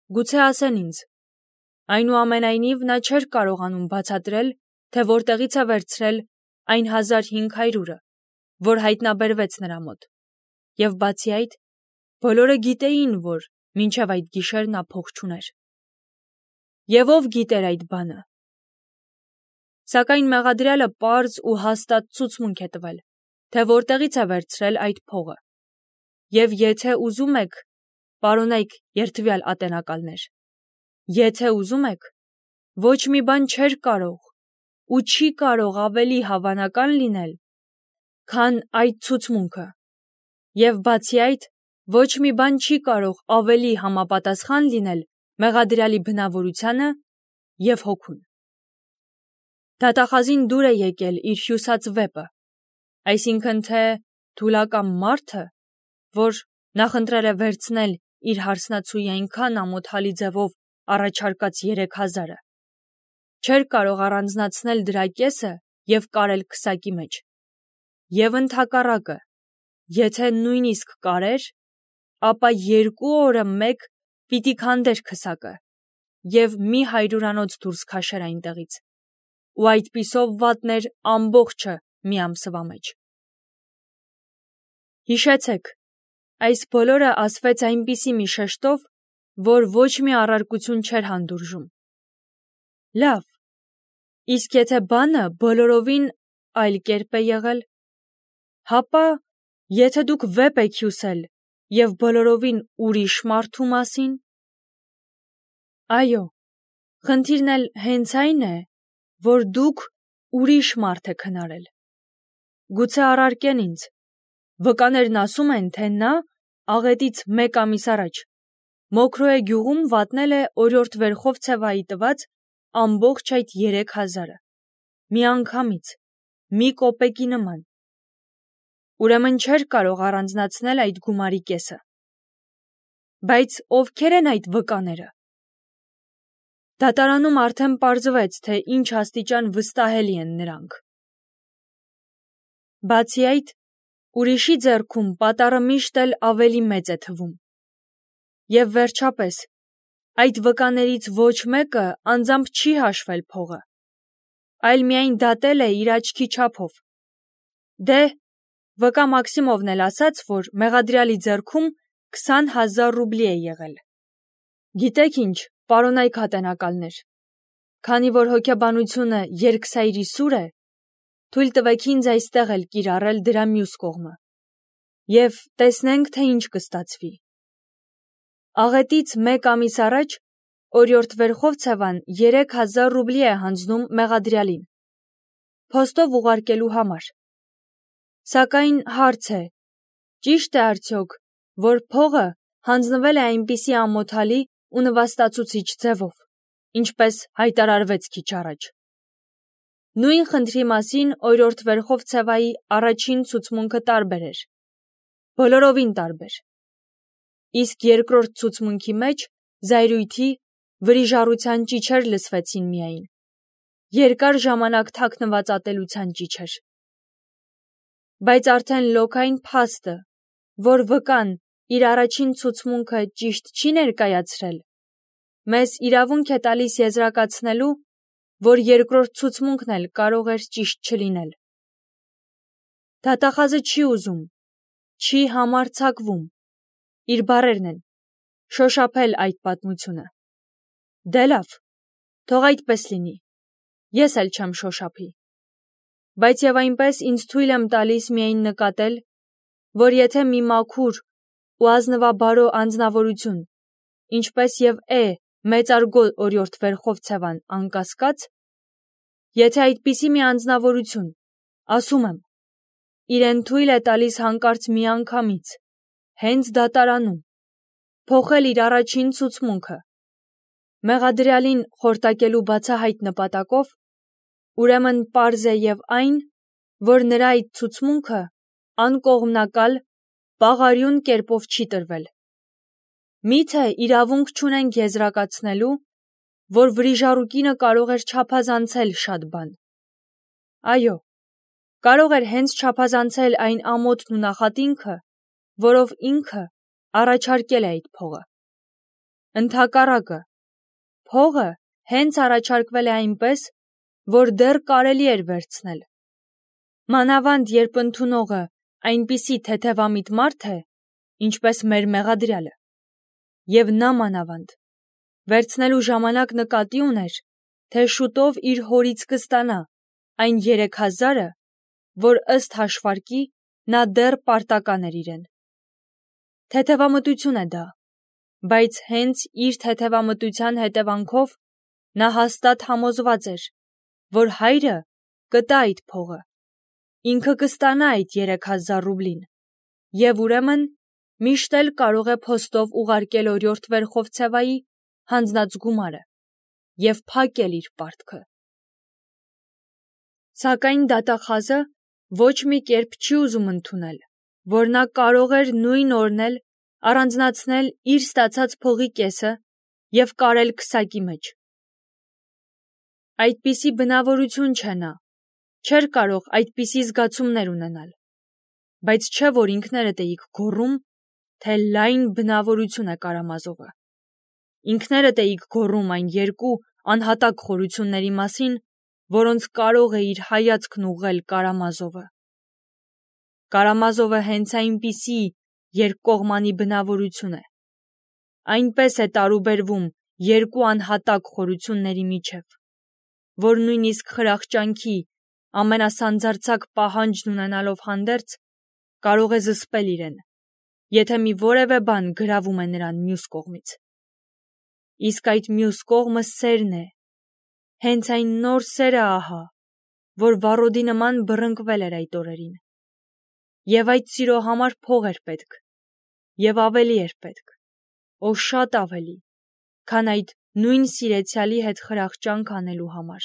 Գուցե ասեն ինձ. այնուամենայնիվ նա չէր կարողանում բացատրել, թե որտեղից է վերցրել այն 1500-ը, որ հայտնաբերվեց նրա մոտ, և բացի այդ, բոլորը գիտեին, որ մինչև այդ գիշեր նա փող չուներ։ Եվ ով գիտեր այդ բանը։ Սակայն մեղադրյալը պարզ ու հաստատ ցուցմունք է տվել, թե որտեղից է վերցրել այդ փողը։ Եվ եթե ուզում եք, պարոնայք երդվյալ ատենակալներ, եթե ուզում եք, ոչ մի բան չէր կարող ու չի կարող ավելի հավանական լինել, քան այդ ցուցմունքը, և բացի այդ, ոչ մի բան չի կարող ավելի համապատասխան լինել մեղադրյալի բնավորությանը և հոգուն։ Դատախազին դուր է եկել իր հյուսած վեպը, այսինքն թե թուլակամ մարդը, որ նախընտրել է վերցնել իր հարսնացուի այնքան ամոթալի ձևով առաջարկած 3000-ը, չէր կարող առանձնացնել դրա կեսը և կարել քսակի մեջ, և ընդհակառակը, եթե նույնիսկ կարեր, ապա 2 օրը մեկ պիտի քանդեր քսակը և մի 100-անոց դուրս քաշեր այնտեղից, ու այդպիսով վատներ ամբողջը մի ամսվա մեջ։ Հիշեցեք, այս բոլորը ասվեց այնպիսի մի շեշտով, որ ոչ մի առարկություն չէր հանդուրժում։ Լավ, իսկ եթե բանը բոլորովին այլ կերպ է եղել, հապա եթե դուք վեպ եք հյուսել և բոլորովին ուրիշ մարդու մասին։ Այո, խնդիրն էլ հենց այն է, որ դուք ուրիշ մարդ եք հնարել։ Գուցե առարկեն ինձ, վկաներն ասում են, թե նա աղետից 1 ամիս առաջ Մոքրոյե գյուղում վատնել է օրիորդ Վերխովցևայի տված ամբողջ այդ 3000-ը, միանգամից, մի կոպեկի նման։ Ուրեմն չէր կարող առանձնացնել այդ գումարի կեսը։ Բայց ովքեր են այդ վկաները։ Դատարանում արդեն պարզվեց, թե ինչ աստիճան վստահելի են նրանք։ Բացի այդ, ուրիշի ձեռքում պատառը միշտ էլ ավելի մեծ է թվում։ Եվ վերջապես, այդ վկաներից ոչ մեկը անձամբ չի հաշվել փողը, այլ միայն դատել է իր աչքի չափով։ Դե, վկա Մաքսիմովն էլ ասաց, որ մեղադրյալի ձեռքում 20,000 ռուբլի է եղել։ Գիտեք ինչ, պարոնայք ատենակալներ, քանի որ հոգեբանությունը երկսայրի սուր է, թույլ տվեք ինձ այստեղ էլ կիրառել դրա մյուս կողմը, և տեսնենք, թե ինչ կստացվի։ Աղետից 1 ամիս առաջ օրիորդ Վերխովցևան 3000 ռուբլի է հանձնում մեղադրյալին, փոստով ուղարկելու համար։ Սակայն հարց է, ճիշտ է արդյոք, որ փողը հանձնվել է այնպիսի ամոթալի ու նվաստացուցիչ ձևով, ինչպես հայտարարվեց քիչ առաջ։ Նույն խնդրի մասին օրիորդ Վերխովցևայի առաջին ցուցմունքը տարբեր էր, բոլորովին տարբեր։ Իսկ երկրորդ ցուցմունքի մեջ զայրույթի, վրիժառության ճիչեր լսվեցին միայն, երկար ժամանակ թաքնված ատելության ճիչեր։ Բայց արդեն լոքային փաստը, որ վկան իր առաջին ցուցմունքը ճիշտ չի ներկայացրել, մեզ իրավունք է տալիս եզրակացնելու, որ երկրորդ ցուցմունքն էլ կարող էր ճիշտ չլինել։ Դատախազը չի ուզում, չի համարձակվում, իր բառերն են, շոշափել այդ պատմությունը։ Դե լավ, թող այդպես լինի, ես էլ չեմ շոշափի։ Բայց և այնպես ինձ թույլ եմ տալիս միայն նկատել, որ եթե մի մաքուր ու ազնվաբարո անձնավորություն, ինչպես և է մեծարգո օրիորդ Վերխովցևան անկասկած, եթե այդպիսի մի անձնավորություն, ասում եմ, իրեն թույլ է տալիս հանկարծ միանգամից, հենց դատարանում, փոխել իր առաջին ցուցմունքը, մեղադրյալին խորտակելու բացահայտ նպատակով, ուրեմն պարզ է և այն, որ նրա այդ ցուցմունքը անկողմնակալ, բաղարյուն կերպով չի տրվել։ Միթե իրավունք չունենք եզրակացնելու, որ վրիժառու կարող էր չափազանցել շատ բան։ Այո, կարող էր հենց չափազանցել այն ամոթն ու նախատինքը, որով ինքը առաջարկել է այդ փողը։ Ընդհակառակը, փողը հենց առաջարկվել է այնպես, որ դեռ կարելի էր վերցնել։ Մանավանդ երբ ընդունողը այնպիսի թեթևամիտ մարդ է, ինչպես մեր մեղադրյալը, եւ նա մանավանդ վերցնելու ժամանակ նկատի ուներ, թե շուտով իր հորից կստանա այն 3000-ը, որ ըստ հաշվարկի նա դեռ պարտական էր իրեն։ Թեթևամտություն է դա, բայց հենց իր թեթևամտության հետևանքով նա հաստատ համոզված էր, որ հայրը կտա այդ փողը, ինքը կստանա այդ 3000 ռուբլին, եւ ուրեմն միշտ էլ կարող է փոստով ուղարկել օրիորդ Վերխովցևայի հանձնած գումարը եւ փակել իր պարտքը։ Սակայն դատախազը ոչ մի կերպ չի ուզում ընդունել, որ նա կարող էր նույն օրն էլ առանձնացնել իր ստացած փողի կեսը եւ կարել քսակի մեջ։ Այդպիսի բնավորություն չէ նա, չէր կարող այդպիսի զգացումներ ունենալ, բայց չէ որ ինքներդ էիք գոռում, թե լայն բնավորություն է Կարամազովը։ Ինքներդ էիք գոռում այն երկու անհատակ խորությունների մասին, որոնց կարող է իր հայացքն ուղղել Կարամազովը։ Կարամազովը հենց այնպիսի երկկողմանի բնավորություն է։ Այնպես է տարուբերվում երկու անհատակ խորությունների միջև, որ նույնիսկ խրախճանքի ամենասանձարձակ պահանջն ունենալով հանդերձ կարող է զսպել իրեն, եթե մի որևէ բան գրավում է նրան մյուս կողմից։ Իսկ այդ մյուս կողմը սերն է, հենց այն նոր սերը ահա, որ վառոդի նման բռնկվել էր այդ օրերին։ Եվ այդ սիրո համար փող էր պետք, եւ ավելի էր պետք, օ շատ ավելի, քան այդ նույն սիրեցյալի հետ խրախճանք անելու համար։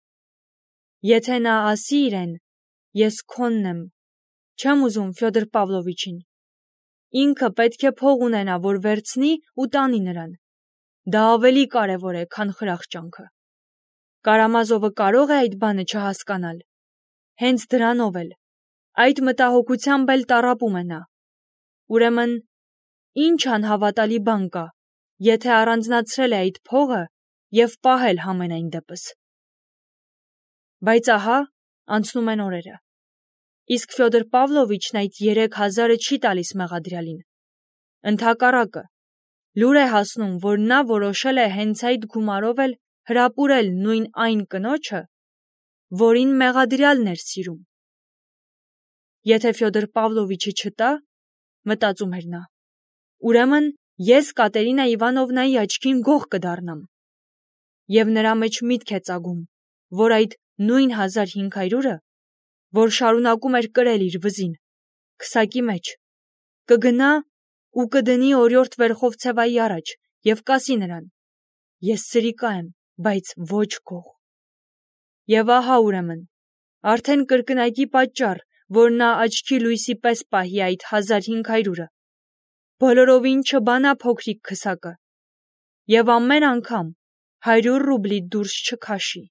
Եթե նա ասի իրեն, ես քոնն եմ, չեմ ուզում Ֆյոդոր Պավլովիչին, ինքը պետք է փող ունենա, որ վերցնի ու տանի նրան։ Դա ավելի կարևոր է, քան խրախճանքը։ Կարամազովը կարող է այդ բանը չհասկանալ։ Հենց դրանով էլ, այդ մտահոգությամբ էլ տառապում է նա։ Ուրեմն, ինչ անհավատալի բան կա, եթե առանձնացրել է այդ փողը եւ պահել համենայն դեպս։ Բայց ահա, անցնում են օրերը։ Իսկ Ֆյոդոր Պավլովիչն այդ 3000-ը չի տալիս մեղադրյալին։ Ընդհակառակը, լուր է հասնում, որ նա որոշել է հենց այդ գումարով էլ հրապուրել նույն այն կնոջը, որին մեղադրյալն էր սիրում։ Եթե Ֆյոդոր Պավլովիչը չտա, մտածում էր նա, ուրեմն ես Կատերինա Իվանովնայի աչքին գող կդառնամ։ Եվ նրա մեջ միտք է ծագում, որ այդ նույն 1500-ը, որ շարունակում էր կրել իր վզին, քսակի մեջ, կգնա ու կդնի օրիորդ Վերխովցևայի առաջ եւ կասի նրան. ես սրիկա եմ, բայց ոչ գող։ Եվ ահա ուրեմն, արդեն կրկնակի պատճառ, որ նա աչքի լույսի պես պահի այդ 1500-ը, բոլորովին չբանա փոքրիկ քսակը, եւ ամեն անգամ 100 ռուբլի դուրս չքաշի։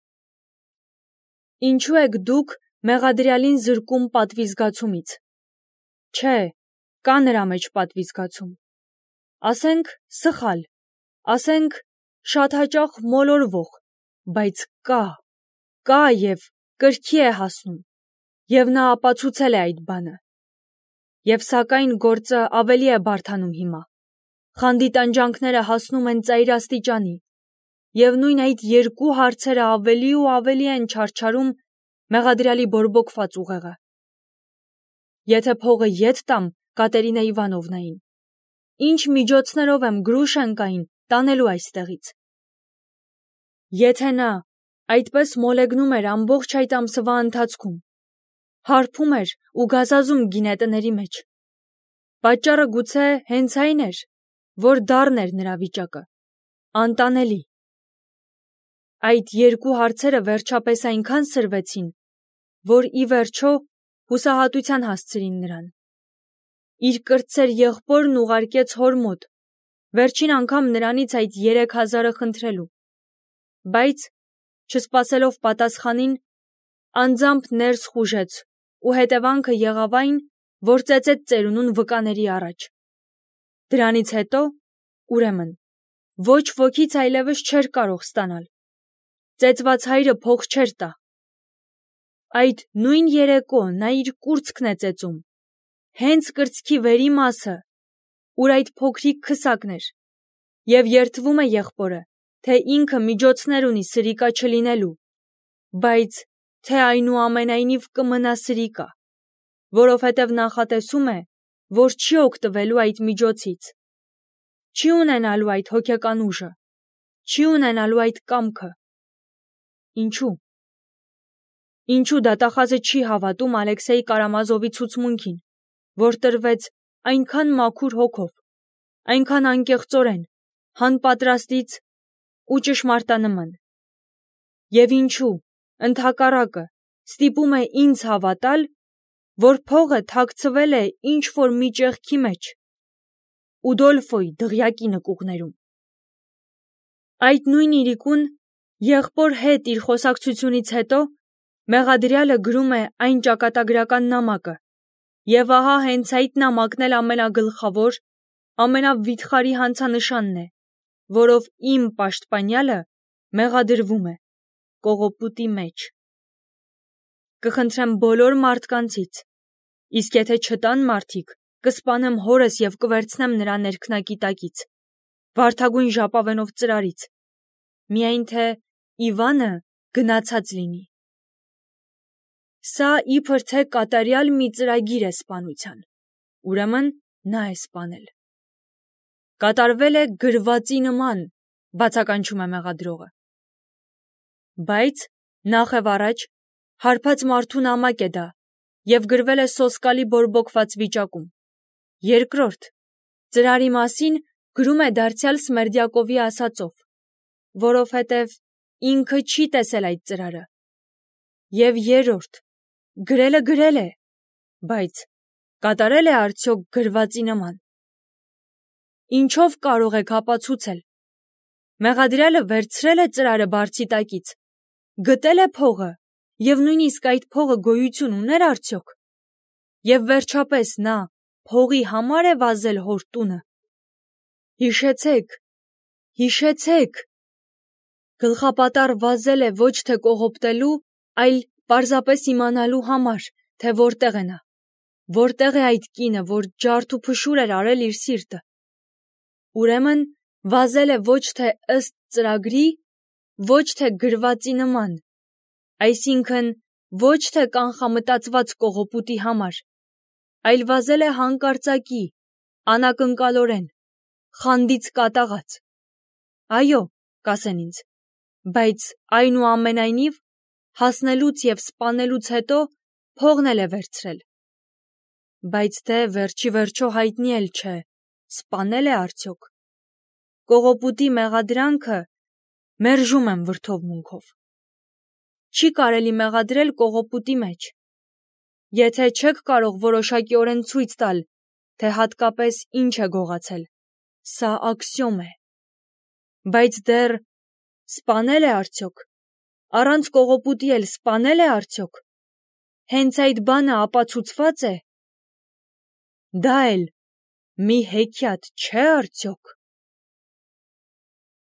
Ինչու եք դուք մեղադրյալին զրկում պատվի զգացումից։ Չէ, կա նրա մեջ պատվի զգացում։ Ասենք սխալ, ասենք շատ հաճախ մոլորվող, բայց կա եւ կրքի է հասնում, եւ նա ապացուցել է այդ բանը։ Եվ սակայն գործը ավելի է բարդանում հիմա։ Խանդի տանջանքները հասնում են ծայրաստիճանի, եւ նույն այդ երկու հարցերը ավելի ու ավելի են չարչարում մեղադրյալի բորբոքված ուղեղը։ Եթե փողը ետ տամ Կատերինա Իվանովնային, ինչ միջոցներով եմ Գրուշենկային տանելու այստեղից։ Եթե նա այդպես մոլեգնում էր ամբողջ այդ ամսվա ընթացքում, հարբում էր ու գազազում գինետների մեջ, պատճառը գուցե հենց այն էր, որ դառն էր նրա վիճակը, անտանելի։ Այդ երկու հարցերը վերջապես այնքան սրվեցին, որ ի վերջո հուսահատության հասցրին նրան։ Իր կրտսեր եղբորն ուղարկեց հոր մոտ, վերջին անգամ նրանից այդ 3000-ը խնդրելու, բայց, չսպասելով պատասխանին, անձամբ ներս խուժեց ու հետևանքը եղավ այն, որ ծեծեց ծերունուն վկաների առաջ։ Դրանից հետո, ուրեմն, Ոչ ոքից այլևս չէր կարող ստանալ։ Ծեծված հայրը փող չէր տա։ Այդ նույն երեկո նա իր կուրծքն է ծեծում, հենց կրծքի վերի մասը, ուր այդ փոքրիկ քսակն էր, և երդվում է եղբորը, թե ինքը միջոցներ ունի սրիկա չլինելու, բայց թե այնուամենայնիվ կմնա սրիկա, որովհետև նախատեսում է, որ չի օգտվելու այդ միջոցից, չի ունենալու այդ հոգեկան ուժը, չի ունենալու այդ կամքը։ Ինչու՞։ Ինչու դատախազը չի հավատում Ալեքսեյ Կարամազովի ցուցմունքին, որ տրվեց այնքան մաքուր հոգով, այնքան անկեղծորեն, հանպատրաստից ու ճշմարտանման։ Եվ ինչու, ընդհակառակը, ստիպում է ինձ հավատալ, որ փողը թաքցվել է ինչ-որ մի ճեղքի մեջ, Ուդոլֆոյի դղյակի նկուղներում։ Այդ նույն իրիկուն եղբոր հետ իր խոսակցությունից հետո մեղադրյալը գրում է այն ճակատագրական նամակը, և ահա հենց այդ նամակն էլ ամենագլխավոր, ամենավիթխարի հանցանշանն է, որով իմ պաշտպանյալը մեղադրվում է կողոպուտի մեջ։ Կխնդրեմ բոլոր մարդկանցից, իսկ եթե չտան մարդիկ, կսպանեմ հորս և կվերցնեմ նրա ներքնակի տակից, վարդագույն ժապավենով ծրարից, միայն թե Իվանը գնացած լինի։ Սա իբր թե կատարյալ մի ծրագիր է սպանության, ուրեմն նա է սպանել։ Կատարվել է գրվածի նման, բացականչում է մեղադրողը։ Բայց նախ և առաջ հարբած մարդու նամակ է դա և գրվել է սոսկալի բորբոքված վիճակում։ Երկրորդ, ծրարի մասին գրում է դարձյալ Սմերդյակովի ասածով, որովհետև ինքը չի տեսել այդ ծրարը։ Եվ երրորդ, գրել է, բայց կատարել է արդյոք գրվածի նման։ Ինչով կարող եք ապացուցել։ Մեղադրյալը վերցրել է ծրարը բարձի տակից, գտել է փողը և նույնիսկ այդ փողը գոյություն ուներ արդյոք։ Եվ վերջապես նա փողի համար է վազել հոր տունը։ Հիշեցեք, գլխապատառ վազել է ոչ թե կողոպտելու, այլ պարզապես իմանալու համար, թե որտեղ է նա, որտեղ է այդ կինը, որ ջարդ ու փշուր էր արել իր սիրտը։ Ուրեմն վազել է ոչ թե ըստ ծրագրի, ոչ թե գրվածի նման, այսինքն ոչ թե կանխամտածված կողոպուտի համար, այլ վազել է հանկարծակի, անակնկալորեն, խանդից կատաղած։ Այո, կասեն ինձ, բայց այնուամենայնիվ հասնելուց և սպանելուց հետո փողն էլ է վերցրել։ Բայց դե վերջի վերջո հայտնի էլ չէ, սպանել է արդյոք։ Կողոպուտի մեղադրանքը մերժում եմ վրդովմունքով։ Չի կարելի մեղադրել կողոպուտի մեջ։ Եթե չեք կարող որոշակիորեն ցույց տալ, թե հատկապես ինչ է գողացել, սա աքսիոմ է։ Բայց դեռ սպանել է արդյոք, առանց կողոպուտի էլ սպանել է արդյոք, հենց այդ բանը ապացուցված է։ Դա էլ մի հեքիաթ չէ արդյոք։